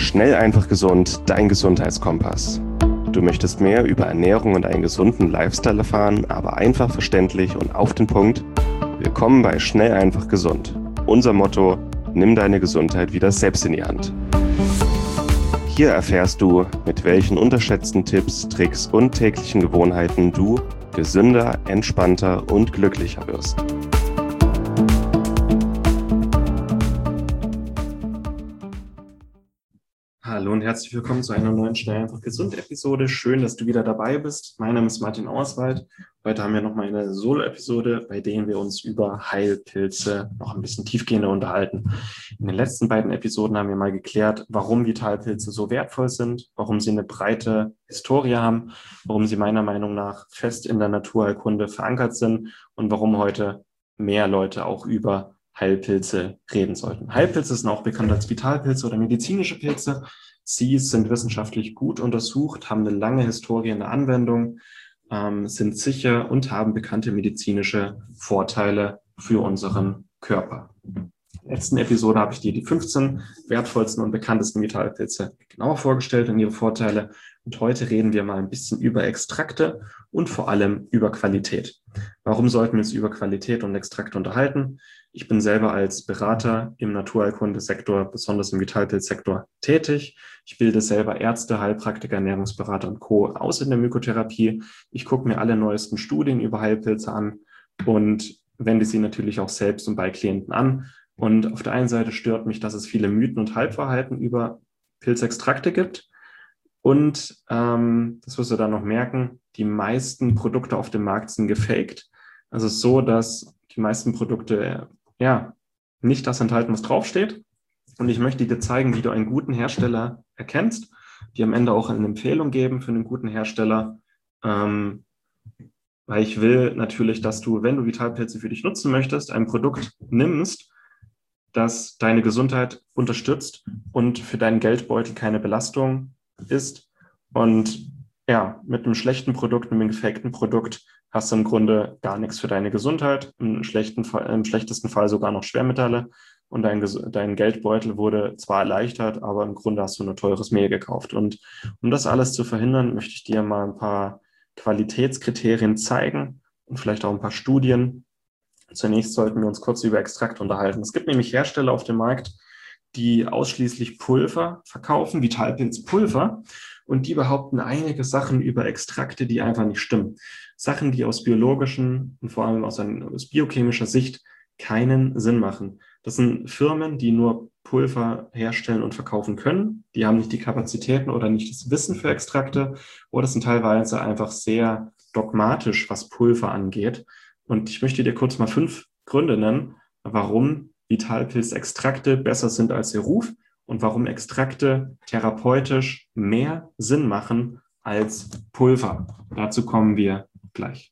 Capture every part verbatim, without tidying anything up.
Schnell, einfach, gesund, dein Gesundheitskompass. Du möchtest mehr über Ernährung und einen gesunden Lifestyle erfahren, aber einfach verständlich und auf den Punkt? Willkommen bei Schnell, einfach, gesund. Unser Motto: Nimm deine Gesundheit wieder selbst in die Hand. Hier erfährst du, mit welchen unterschätzten Tipps, Tricks und täglichen Gewohnheiten du gesünder, entspannter und glücklicher wirst. Hallo und herzlich willkommen zu einer neuen Schnell, einfach, gesund Episode. Schön, dass du wieder dabei bist. Mein Name ist Martin Auerswald. Heute haben wir nochmal eine Solo-Episode, bei der wir uns über Heilpilze noch ein bisschen tiefgehender unterhalten. In den letzten beiden Episoden haben wir mal geklärt, warum Vitalpilze so wertvoll sind, warum sie eine breite Historie haben, warum sie meiner Meinung nach fest in der Naturheilkunde verankert sind und warum heute mehr Leute auch über Heilpilze reden sollten. Heilpilze sind auch bekannt als Vitalpilze oder medizinische Pilze. Sie sind wissenschaftlich gut untersucht, haben eine lange Historie in der Anwendung, ähm, sind sicher und haben bekannte medizinische Vorteile für unseren Körper. In der letzten Episode habe ich dir die fünfzehn wertvollsten und bekanntesten Vitalpilze genauer vorgestellt und ihre Vorteile. Und heute reden wir mal ein bisschen über Extrakte und vor allem über Qualität. Warum sollten wir uns über Qualität und Extrakte unterhalten? Ich bin selber als Berater im Naturheilkundesektor, besonders im Vitalpilzsektor, tätig. Ich bilde selber Ärzte, Heilpraktiker, Ernährungsberater und Co. aus in der Mykotherapie. Ich gucke mir alle neuesten Studien über Heilpilze an und wende sie natürlich auch selbst und bei Klienten an. Und auf der einen Seite stört mich, dass es viele Mythen und Halbwahrheiten über Pilzextrakte gibt. Und ähm, das wirst du dann noch merken, die meisten Produkte auf dem Markt sind gefaked. Also es ist so, dass die meisten Produkte ja nicht das enthalten, was draufsteht. Und ich möchte dir zeigen, wie du einen guten Hersteller erkennst, die am Ende auch eine Empfehlung geben für einen guten Hersteller. Ähm, weil ich will natürlich, dass du, wenn du Vitalpilze für dich nutzen möchtest, ein Produkt nimmst, das deine Gesundheit unterstützt und für deinen Geldbeutel keine Belastung ist. Und ja, mit einem schlechten Produkt, mit einem gefakten Produkt hast du im Grunde gar nichts für deine Gesundheit, im, schlechten Fall, im schlechtesten Fall sogar noch Schwermetalle und dein, dein Geldbeutel wurde zwar erleichtert, aber im Grunde hast du nur teures Mehl gekauft. Und um das alles zu verhindern, möchte ich dir mal ein paar Qualitätskriterien zeigen und vielleicht auch ein paar Studien. Zunächst sollten wir uns kurz über Extrakte unterhalten. Es gibt nämlich Hersteller auf dem Markt, die ausschließlich Pulver verkaufen, Vitalpilzpulver, und die behaupten einige Sachen über Extrakte, die einfach nicht stimmen. Sachen, die aus biologischen und vor allem aus, einer, aus biochemischer Sicht keinen Sinn machen. Das sind Firmen, die nur Pulver herstellen und verkaufen können. Die haben nicht die Kapazitäten oder nicht das Wissen für Extrakte oder sind teilweise einfach sehr dogmatisch, was Pulver angeht. Und ich möchte dir kurz mal fünf Gründe nennen, warum Vitalpilzextrakte besser sind als ihr Ruf und warum Extrakte therapeutisch mehr Sinn machen als Pulver. Dazu kommen wir gleich.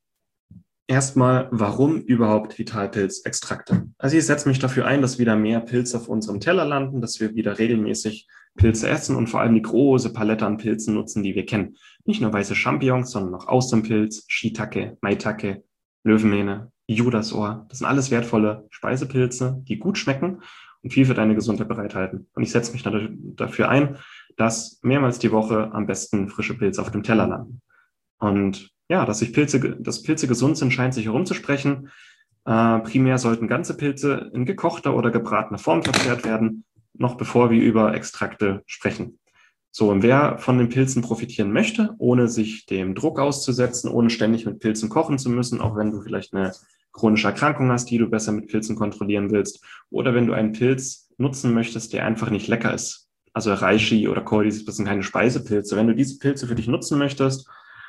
Erstmal, warum überhaupt Vitalpilzextrakte? Also ich setze mich dafür ein, dass wieder mehr Pilze auf unserem Teller landen, dass wir wieder regelmäßig Pilze essen und vor allem die große Palette an Pilzen nutzen, die wir kennen. Nicht nur weiße Champignons, sondern auch Austernpilz, Shiitake, Maitake, Löwenmähne, Judasohr. Das sind alles wertvolle Speisepilze, die gut schmecken und viel für deine Gesundheit bereithalten. Und ich setze mich dafür ein, dass mehrmals die Woche am besten frische Pilze auf dem Teller landen. Und ja, dass sich Pilze, dass Pilze gesund sind, scheint sich herumzusprechen. Äh, primär sollten ganze Pilze in gekochter oder gebratener Form verzehrt werden, noch bevor wir über Extrakte sprechen. So, und wer von den Pilzen profitieren möchte, ohne sich dem Druck auszusetzen, ohne ständig mit Pilzen kochen zu müssen, auch wenn du vielleicht eine chronische Erkrankung hast, die du besser mit Pilzen kontrollieren willst, oder wenn du einen Pilz nutzen möchtest, der einfach nicht lecker ist. Also Reishi oder Cordis, das sind keine Speisepilze. Wenn du diese Pilze für dich nutzen möchtest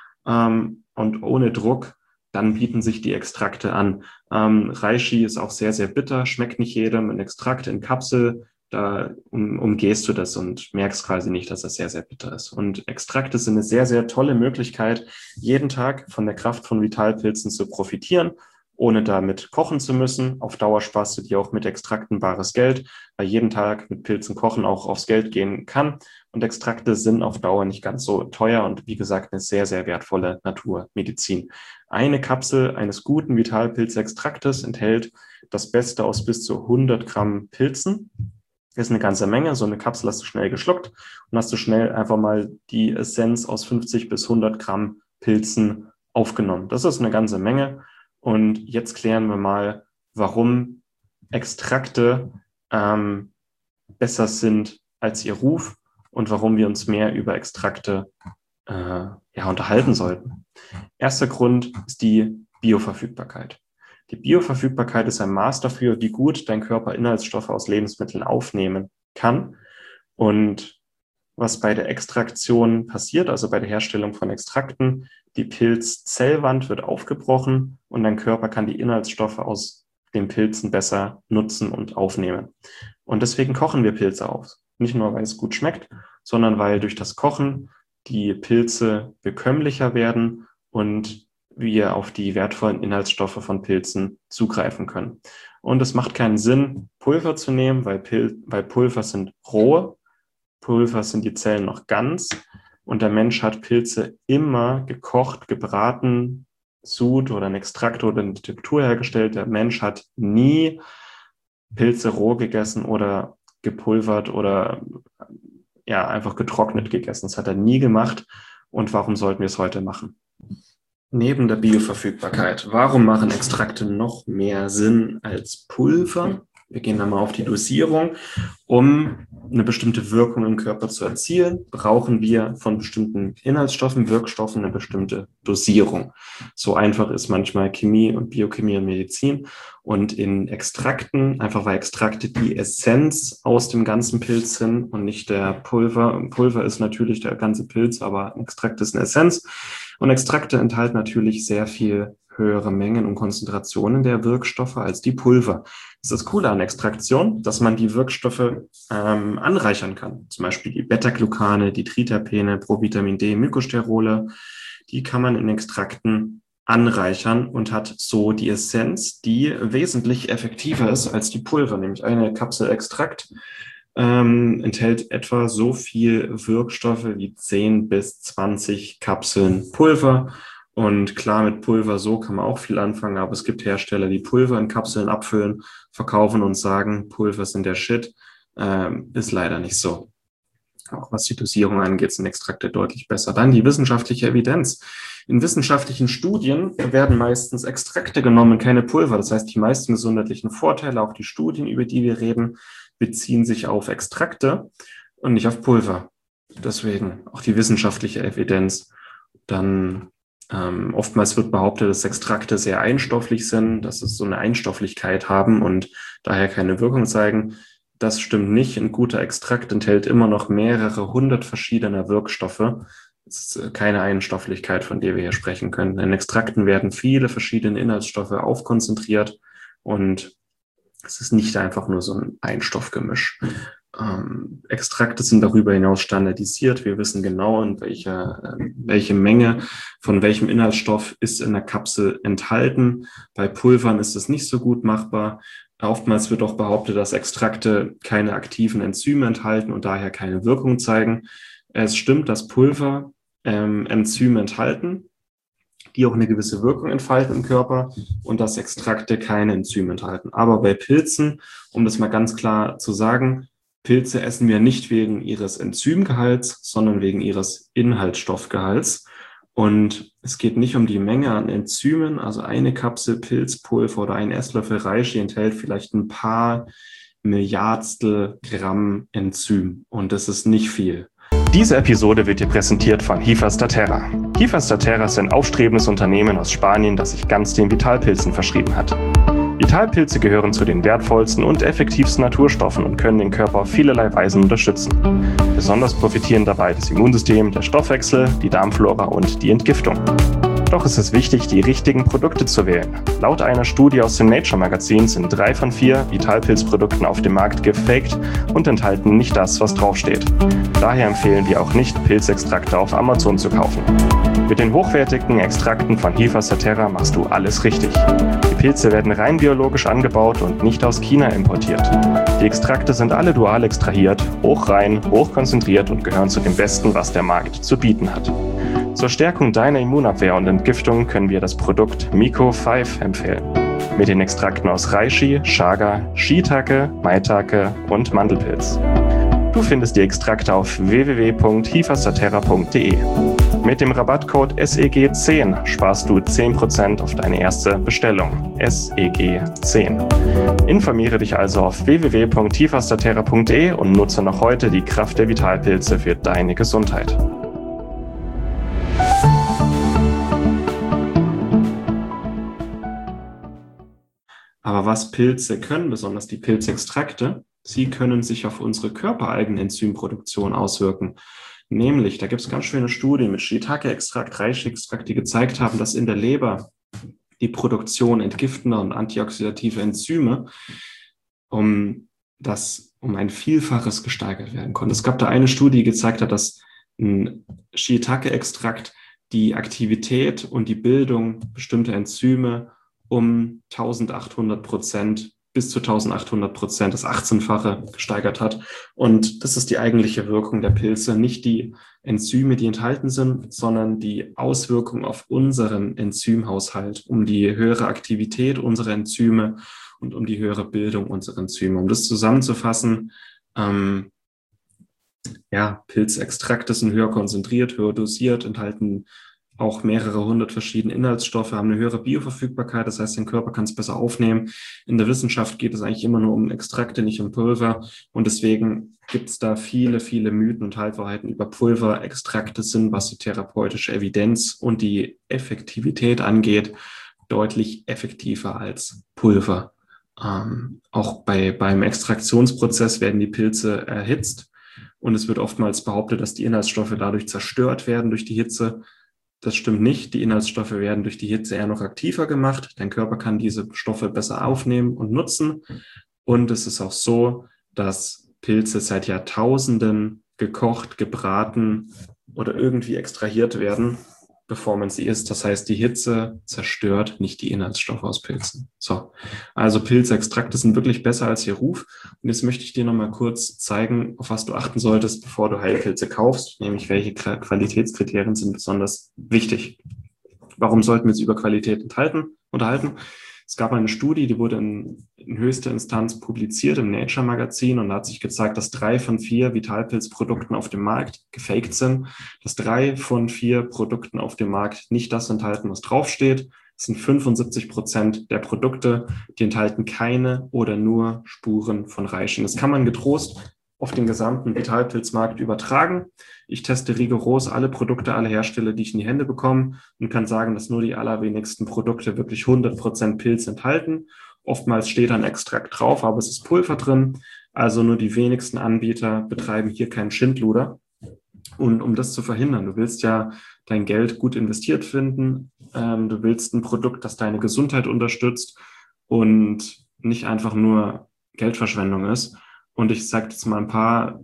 ähm, und ohne Druck, dann bieten sich die Extrakte an. Ähm, Reishi ist auch sehr, sehr bitter, schmeckt nicht jedem. Ein Extrakt in Kapsel, da um, umgehst du das und merkst quasi nicht, dass das sehr, sehr bitter ist. Und Extrakte sind eine sehr, sehr tolle Möglichkeit, jeden Tag von der Kraft von Vitalpilzen zu profitieren, ohne damit kochen zu müssen. Auf Dauer sparst du dir auch mit Extrakten bares Geld, weil jeden Tag mit Pilzen kochen auch aufs Geld gehen kann. Und Extrakte sind auf Dauer nicht ganz so teuer und wie gesagt eine sehr, sehr wertvolle Naturmedizin. Eine Kapsel eines guten Vitalpilzextraktes enthält das Beste aus bis zu hundert Gramm Pilzen. Das ist eine ganze Menge. So eine Kapsel hast du schnell geschluckt und hast du schnell einfach mal die Essenz aus fünfzig bis hundert Gramm Pilzen aufgenommen. Das ist eine ganze Menge. Und jetzt klären wir mal, warum Extrakte ähm, besser sind als ihr Ruf und warum wir uns mehr über Extrakte äh, ja, unterhalten sollten. Erster Grund ist die Bioverfügbarkeit. Die Bioverfügbarkeit ist ein Maß dafür, wie gut dein Körper Inhaltsstoffe aus Lebensmitteln aufnehmen kann. Und was bei der Extraktion passiert, also bei der Herstellung von Extrakten, die Pilzzellwand wird aufgebrochen und dein Körper kann die Inhaltsstoffe aus den Pilzen besser nutzen und aufnehmen. Und deswegen kochen wir Pilze auf. Nicht nur, weil es gut schmeckt, sondern weil durch das Kochen die Pilze bekömmlicher werden und wir auf die wertvollen Inhaltsstoffe von Pilzen zugreifen können. Und es macht keinen Sinn, Pulver zu nehmen, weil, Pil- weil Pulver sind roh, Pulver sind die Zellen noch ganz und der Mensch hat Pilze immer gekocht, gebraten, Sud oder ein Extrakt oder eine Tinktur hergestellt. Der Mensch hat nie Pilze roh gegessen oder gepulvert oder ja einfach getrocknet gegessen. Das hat er nie gemacht. Und warum sollten wir es heute machen? Neben der Bioverfügbarkeit, warum machen Extrakte noch mehr Sinn als Pulver? Wir gehen dann mal auf die Dosierung. Um eine bestimmte Wirkung im Körper zu erzielen, brauchen wir von bestimmten Inhaltsstoffen, Wirkstoffen eine bestimmte Dosierung. So einfach ist manchmal Chemie und Biochemie und Medizin. Und in Extrakten, einfach weil Extrakte die Essenz aus dem ganzen Pilz sind und nicht der Pulver. Pulver ist natürlich der ganze Pilz, aber ein Extrakt ist eine Essenz. Und Extrakte enthalten natürlich sehr viel höhere Mengen und Konzentrationen der Wirkstoffe als die Pulver. Das ist das Coole an Extraktion, dass man die Wirkstoffe ähm, anreichern kann. Zum Beispiel die Beta-Glucane, die Triterpene, Provitamin D, Mykosterole. Die kann man in Extrakten anreichern und hat so die Essenz, die wesentlich effektiver ist als die Pulver. Nämlich eine Kapsel Extrakt ähm, enthält etwa so viel Wirkstoffe wie zehn bis zwanzig Kapseln Pulver. Und klar, mit Pulver so kann man auch viel anfangen, aber es gibt Hersteller, die Pulver in Kapseln abfüllen, verkaufen und sagen, Pulver sind der Shit. Ähm, ist leider nicht so. Auch was die Dosierung angeht, sind Extrakte deutlich besser. Dann die wissenschaftliche Evidenz. In wissenschaftlichen Studien werden meistens Extrakte genommen, keine Pulver. Das heißt, die meisten gesundheitlichen Vorteile, auch die Studien, über die wir reden, beziehen sich auf Extrakte und nicht auf Pulver. Deswegen auch die wissenschaftliche Evidenz. Dann Ähm, oftmals wird behauptet, dass Extrakte sehr einstofflich sind, dass es so eine Einstofflichkeit haben und daher keine Wirkung zeigen. Das stimmt nicht. Ein guter Extrakt enthält immer noch mehrere hundert verschiedener Wirkstoffe. Es ist keine Einstofflichkeit, von der wir hier sprechen können. In Extrakten werden viele verschiedene Inhaltsstoffe aufkonzentriert und es ist nicht einfach nur so ein Einstoffgemisch. Ähm, Extrakte sind darüber hinaus standardisiert. Wir wissen genau, in welcher, äh, welche Menge von welchem Inhaltsstoff ist in der Kapsel enthalten. Bei Pulvern ist es nicht so gut machbar. Oftmals wird auch behauptet, dass Extrakte keine aktiven Enzyme enthalten und daher keine Wirkung zeigen. Es stimmt, dass Pulver ähm, Enzyme enthalten, die auch eine gewisse Wirkung entfalten im Körper und dass Extrakte keine Enzyme enthalten. Aber bei Pilzen, um das mal ganz klar zu sagen, Pilze essen wir nicht wegen ihres Enzymgehalts, sondern wegen ihres Inhaltsstoffgehalts. Und es geht nicht um die Menge an Enzymen, also eine Kapsel Pilzpulver oder ein Esslöffel Reishi enthält vielleicht ein paar Milliardstel Gramm Enzym. Und das ist nicht viel. Diese Episode wird dir präsentiert von Hifastaterra. Hifastaterra ist ein aufstrebendes Unternehmen aus Spanien, das sich ganz den Vitalpilzen verschrieben hat. Vitalpilze gehören zu den wertvollsten und effektivsten Naturstoffen und können den Körper auf vielerlei Weisen unterstützen. Besonders profitieren dabei das Immunsystem, der Stoffwechsel, die Darmflora und die Entgiftung. Doch ist es wichtig, die richtigen Produkte zu wählen. Laut einer Studie aus dem Nature-Magazin sind drei von vier Vitalpilzprodukten auf dem Markt gefaked und enthalten nicht das, was draufsteht. Daher empfehlen wir auch nicht, Pilzextrakte auf Amazon zu kaufen. Mit den hochwertigen Extrakten von Hifastaterra machst du alles richtig. Die Pilze werden rein biologisch angebaut und nicht aus China importiert. Die Extrakte sind alle dual extrahiert, hochrein, hochkonzentriert und gehören zu dem Besten, was der Markt zu bieten hat. Zur Stärkung deiner Immunabwehr und Entgiftung können wir das Produkt Myco fünf empfehlen. mit den Extrakten aus Reishi, Chaga, Shiitake, Maitake und Mandelpilz. Du findest die Extrakte auf w w w punkt hifastaterra punkt d e. Mit dem Rabattcode S E G zehn sparst du zehn Prozent auf deine erste Bestellung. S E G zehn. Informiere dich also auf w w w punkt hifastaterra punkt d e und nutze noch heute die Kraft der Vitalpilze für deine Gesundheit. Aber was Pilze können, besonders die Pilzextrakte, sie können sich auf unsere körpereigene Enzymproduktion auswirken. Nämlich, da gibt es ganz schöne Studien mit Shiitake-Extrakt, Reishi-Extrakt, die gezeigt haben, dass in der Leber die Produktion entgiftender und antioxidativer Enzyme um, das, um ein Vielfaches gesteigert werden konnte. Es gab da eine Studie, die gezeigt hat, dass ein Shiitake-Extrakt die Aktivität und die Bildung bestimmter Enzyme um eintausendachthundert Prozent bis zu eintausendachthundert Prozent, das achtzehnfache gesteigert hat. Und das ist die eigentliche Wirkung der Pilze, nicht die Enzyme, die enthalten sind, sondern die Auswirkung auf unseren Enzymhaushalt, um die höhere Aktivität unserer Enzyme und um die höhere Bildung unserer Enzyme. Um das zusammenzufassen, ähm, ja, Pilzextrakte sind höher konzentriert, höher dosiert, enthalten auch mehrere hundert verschiedene Inhaltsstoffe, haben eine höhere Bioverfügbarkeit, das heißt, dein Körper kann es besser aufnehmen. In der Wissenschaft geht es eigentlich immer nur um Extrakte, nicht um Pulver. Und deswegen gibt es da viele, viele Mythen und Halbwahrheiten über Pulver. Extrakte sind, was die therapeutische Evidenz und die Effektivität angeht, deutlich effektiver als Pulver. Ähm, auch bei, beim Extraktionsprozess werden die Pilze erhitzt und es wird oftmals behauptet, dass die Inhaltsstoffe dadurch zerstört werden durch die Hitze. Das stimmt nicht. Die Inhaltsstoffe werden durch die Hitze eher noch aktiver gemacht. Dein Körper kann diese Stoffe besser aufnehmen und nutzen. Und es ist auch so, dass Pilze seit Jahrtausenden gekocht, gebraten oder irgendwie extrahiert werden, bevor man sie isst. Das heißt, die Hitze zerstört nicht die Inhaltsstoffe aus Pilzen. So, also Pilzextrakte sind wirklich besser als ihr Ruf. Und jetzt möchte ich dir nochmal kurz zeigen, auf was du achten solltest, bevor du Heilpilze kaufst, nämlich welche Qualitätskriterien sind besonders wichtig. Warum sollten wir uns über Qualität enthalten, unterhalten? Es gab eine Studie, die wurde in, in höchster Instanz publiziert im Nature-Magazin und da hat sich gezeigt, dass drei von vier Vitalpilzprodukten auf dem Markt gefaked sind, dass drei von vier Produkten auf dem Markt nicht das enthalten, was draufsteht. Das sind fünfundsiebzig Prozent der Produkte, die enthalten keine oder nur Spuren von Reishi. Das kann man getrost auf den gesamten Vitalpilzmarkt übertragen. Ich teste rigoros alle Produkte, alle Hersteller, die ich in die Hände bekomme und kann sagen, dass nur die allerwenigsten Produkte wirklich hundert Prozent Pilz enthalten. Oftmals steht ein Extrakt drauf, aber es ist Pulver drin. Also nur die wenigsten Anbieter betreiben hier keinen Schindluder. Und um das zu verhindern, du willst ja dein Geld gut investiert finden. Ähm, du willst ein Produkt, das deine Gesundheit unterstützt und nicht einfach nur Geldverschwendung ist. Und ich sage jetzt mal ein paar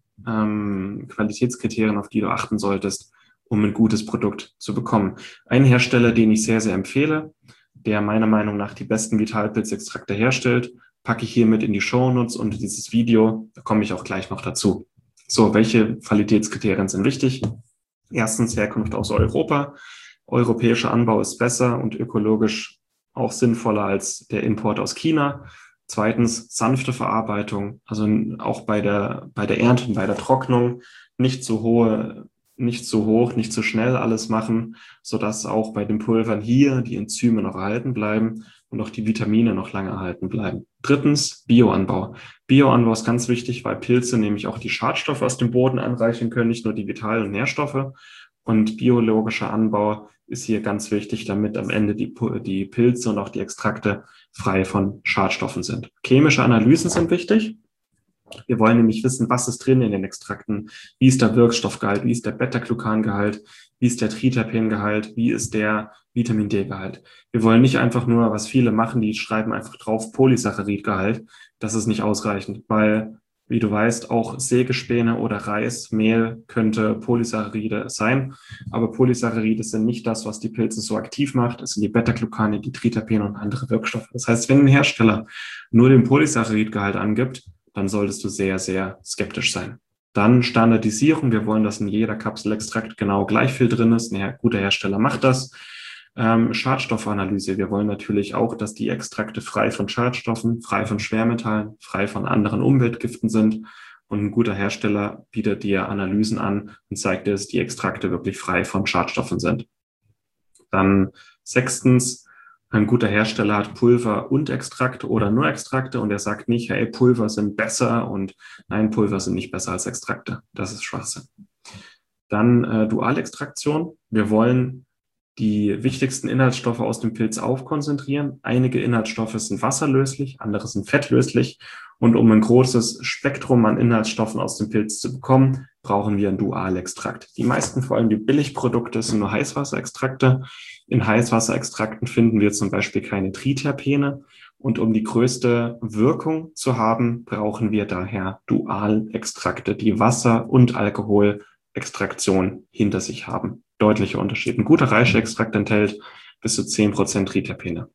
ähm, Qualitätskriterien, auf die du achten solltest, um ein gutes Produkt zu bekommen. Ein Hersteller, den ich sehr, sehr empfehle, der meiner Meinung nach die besten Vitalpilzextrakte herstellt, packe ich hier mit in die Shownotes und dieses Video, da komme ich auch gleich noch dazu. So, welche Qualitätskriterien sind wichtig? Erstens Herkunft aus Europa. Europäischer Anbau ist besser und ökologisch auch sinnvoller als der Import aus China. Zweitens sanfte Verarbeitung, also auch bei der, bei der Ernte und bei der Trocknung nicht so hohe, nicht so hoch, nicht so schnell alles machen, sodass auch bei den Pulvern hier die Enzyme noch erhalten bleiben und auch die Vitamine noch lange erhalten bleiben. Drittens Bioanbau. Bioanbau ist ganz wichtig, weil Pilze nämlich auch die Schadstoffe aus dem Boden anreichern können, nicht nur die Vital- und Nährstoffe. Und biologischer Anbau ist hier ganz wichtig, damit am Ende die, die Pilze und auch die Extrakte frei von Schadstoffen sind. Chemische Analysen sind wichtig. Wir wollen nämlich wissen, was ist drin in den Extrakten, wie ist der Wirkstoffgehalt, wie ist der Beta-Glucan-Gehalt, wie ist der Triterpen-Gehalt, wie ist der Vitamin-D-Gehalt. Wir wollen nicht einfach nur, was viele machen, die schreiben einfach drauf Polysaccharid-Gehalt. Das ist nicht ausreichend, weil, wie du weißt, auch Sägespäne oder Reis, Mehl könnte Polysaccharide sein. Aber Polysaccharide sind nicht das, was die Pilze so aktiv macht. Es sind die Beta-Glucane, die Triterpene und andere Wirkstoffe. Das heißt, wenn ein Hersteller nur den Polysaccharid-Gehalt angibt, dann solltest du sehr, sehr skeptisch sein. Dann Standardisierung. Wir wollen, dass in jeder Kapselextrakt genau gleich viel drin ist. Ein guter Hersteller macht das. Ähm, Schadstoffanalyse. Wir wollen natürlich auch, dass die Extrakte frei von Schadstoffen, frei von Schwermetallen, frei von anderen Umweltgiften sind. Und ein guter Hersteller bietet dir Analysen an und zeigt dir, dass die Extrakte wirklich frei von Schadstoffen sind. Dann sechstens, ein guter Hersteller hat Pulver und Extrakte oder nur Extrakte und er sagt nicht, hey, Pulver sind besser und nein, Pulver sind nicht besser als Extrakte. Das ist Schwachsinn. Dann äh, Dualextraktion. Wir wollen die wichtigsten Inhaltsstoffe aus dem Pilz aufkonzentrieren. Einige Inhaltsstoffe sind wasserlöslich, andere sind fettlöslich. Und um ein großes Spektrum an Inhaltsstoffen aus dem Pilz zu bekommen, brauchen wir einen Dualextrakt. Die meisten, vor allem die Billigprodukte, sind nur Heißwasserextrakte. In Heißwasserextrakten finden wir zum Beispiel keine Triterpene. Und um die größte Wirkung zu haben, brauchen wir daher Dualextrakte, die Wasser- und Alkoholextraktion hinter sich haben. Deutlicher Unterschied. Ein guter Reishi-Extrakt enthält bis zu zehn Prozent Triterpene.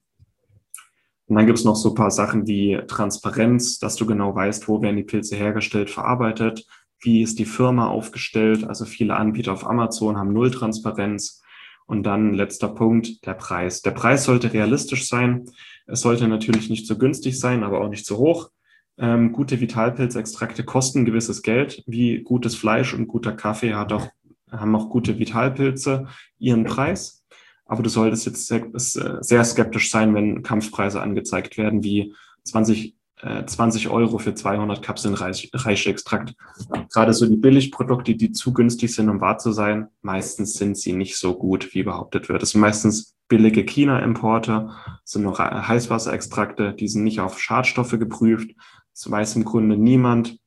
Und dann gibt es noch so ein paar Sachen wie Transparenz, dass du genau weißt, wo werden die Pilze hergestellt, verarbeitet, wie ist die Firma aufgestellt. Also viele Anbieter auf Amazon haben null Transparenz. Und dann letzter Punkt, der Preis. Der Preis sollte realistisch sein. Es sollte natürlich nicht zu günstig sein, aber auch nicht zu hoch. Ähm, gute Vitalpilzextrakte kosten gewisses Geld, wie gutes Fleisch und guter Kaffee hat auch, haben auch gute Vitalpilze ihren Preis. Aber du solltest jetzt sehr, sehr skeptisch sein, wenn Kampfpreise angezeigt werden, wie zwanzig, äh, zwanzig Euro für zweihundert Kapseln Reishi-Extrakt. Gerade so die Billigprodukte, die zu günstig sind, um wahr zu sein, meistens sind sie nicht so gut, wie behauptet wird. Es sind meistens billige China-Importe, sind noch Heißwasserextrakte, die sind nicht auf Schadstoffe geprüft. Es weiß im Grunde niemand,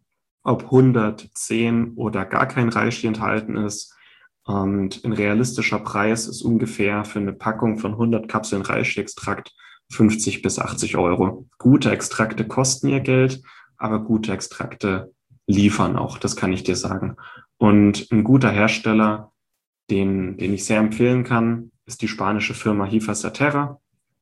ob hundertzehn oder gar kein Reishi enthalten ist. Und ein realistischer Preis ist ungefähr für eine Packung von hundert Kapseln Reishi-Extrakt fünfzig bis achtzig Euro. Gute Extrakte kosten ihr Geld, aber gute Extrakte liefern auch, das kann ich dir sagen. Und ein guter Hersteller, den, den ich sehr empfehlen kann, ist die spanische Firma Hifas-Saterra.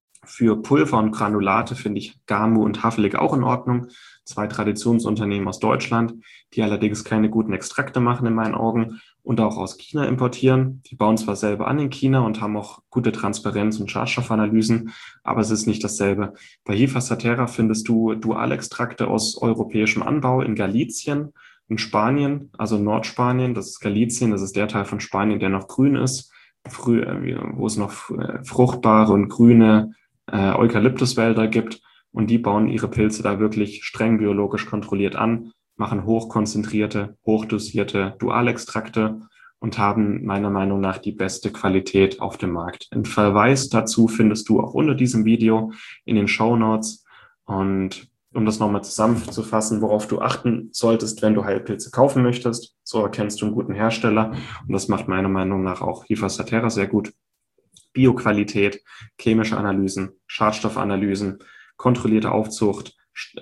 Für Pulver und Granulate finde ich Gamu und Havlik auch in Ordnung. Zwei Traditionsunternehmen aus Deutschland, die allerdings keine guten Extrakte machen in meinen Augen und auch aus China importieren. Die bauen zwar selber an in China und haben auch gute Transparenz und Schadstoffanalysen, aber es ist nicht dasselbe. Bei Hifas-Saterra findest du Dualextrakte aus europäischem Anbau in Galicien, in Spanien, also Nordspanien. Das ist Galicien, das ist der Teil von Spanien, der noch grün ist, früh, wo es noch fruchtbare und grüne äh, Eukalyptuswälder gibt. Und die bauen ihre Pilze da wirklich streng biologisch kontrolliert an, machen hochkonzentrierte, hochdosierte Dualextrakte und haben meiner Meinung nach die beste Qualität auf dem Markt. Einen Verweis dazu findest du auch unter diesem Video in den Shownotes. Und um das nochmal zusammenzufassen, worauf du achten solltest, wenn du Heilpilze kaufen möchtest, so erkennst du einen guten Hersteller. Und das macht meiner Meinung nach auch Hifas-Saterra sehr gut. Bioqualität, chemische Analysen, Schadstoffanalysen, kontrollierte Aufzucht,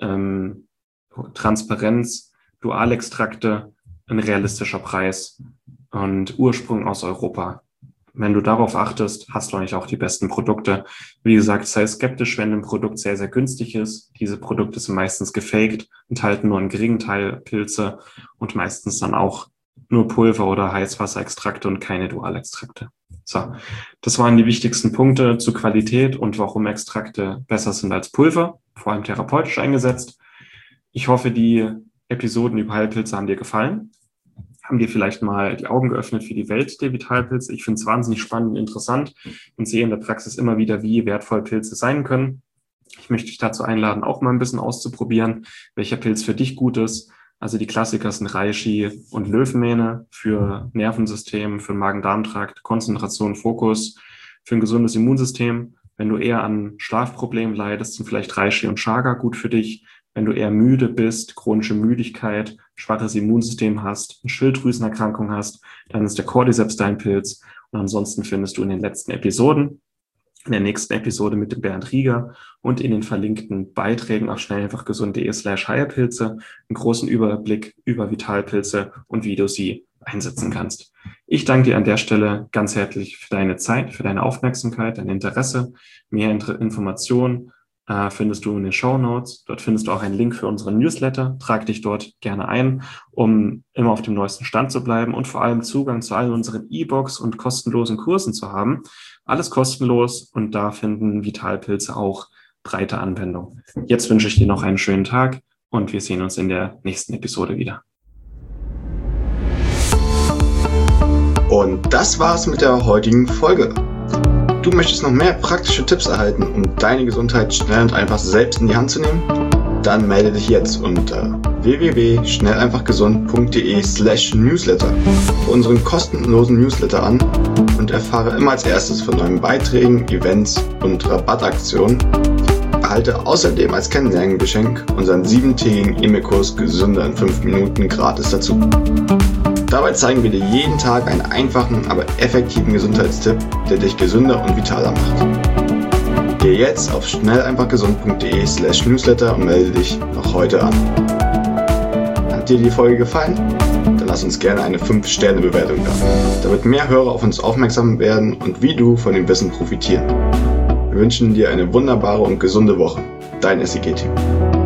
ähm, Transparenz, Dualextrakte, ein realistischer Preis und Ursprung aus Europa. Wenn du darauf achtest, hast du eigentlich auch die besten Produkte. Wie gesagt, sei skeptisch, wenn ein Produkt sehr, sehr günstig ist. Diese Produkte sind meistens gefaked, enthalten nur einen geringen Teil Pilze und meistens dann auch nur Pulver oder Heißwasserextrakte und keine Dualextrakte. So, das waren die wichtigsten Punkte zur Qualität und warum Extrakte besser sind als Pulver, vor allem therapeutisch eingesetzt. Ich hoffe, die Episoden über Heilpilze haben dir gefallen, haben dir vielleicht mal die Augen geöffnet für die Welt der Vitalpilze. Ich finde es wahnsinnig spannend und interessant und sehe in der Praxis immer wieder, wie wertvoll Pilze sein können. Ich möchte dich dazu einladen, auch mal ein bisschen auszuprobieren, welcher Pilz für dich gut ist. Also die Klassiker sind Reishi und Löwenmähne für Nervensystem, für Magen-Darm-Trakt, Konzentration, Fokus, für ein gesundes Immunsystem. Wenn du eher an Schlafproblemen leidest, sind vielleicht Reishi und Chaga gut für dich. Wenn du eher müde bist, chronische Müdigkeit, schwaches Immunsystem hast, eine Schilddrüsenerkrankung hast, dann ist der Cordyceps dein Pilz. Und ansonsten findest du in den letzten Episoden, in der nächsten Episode mit dem Bernd Rieger und in den verlinkten Beiträgen auf schnelleinfachgesund.de slash Heilpilze einen großen Überblick über Vitalpilze und wie du sie einsetzen kannst. Ich danke dir an der Stelle ganz herzlich für deine Zeit, für deine Aufmerksamkeit, dein Interesse. Mehr Informationen äh, findest du in den Shownotes. Dort findest du auch einen Link für unseren Newsletter. Trag dich dort gerne ein, um immer auf dem neuesten Stand zu bleiben und vor allem Zugang zu allen unseren E-Books und kostenlosen Kursen zu haben. Alles kostenlos und da finden Vitalpilze auch breite Anwendung. Jetzt wünsche ich dir noch einen schönen Tag und wir sehen uns in der nächsten Episode wieder. Und das war's mit der heutigen Folge. Du möchtest noch mehr praktische Tipps erhalten, um deine Gesundheit schnell und einfach selbst in die Hand zu nehmen? Dann melde dich jetzt unter w w w punkt schnell einfach gesund punkt d e slash newsletter für unseren kostenlosen Newsletter an und erfahre immer als erstes von neuen Beiträgen, Events und Rabattaktionen. Erhalte außerdem als Kennenlerngeschenk unseren siebentägigen E-Mail-Kurs Gesünder in fünf Minuten gratis dazu. Dabei zeigen wir dir jeden Tag einen einfachen, aber effektiven Gesundheitstipp, der dich gesünder und vitaler macht. Geh jetzt auf schnell einfach gesund punkt d e slash newsletter und melde dich noch heute an. Hat dir die Folge gefallen? Dann lass uns gerne eine fünf Sterne Bewertung da, damit mehr Hörer auf uns aufmerksam werden und wie du von dem Wissen profitieren. Wir wünschen dir eine wunderbare und gesunde Woche. Dein S I G-Team.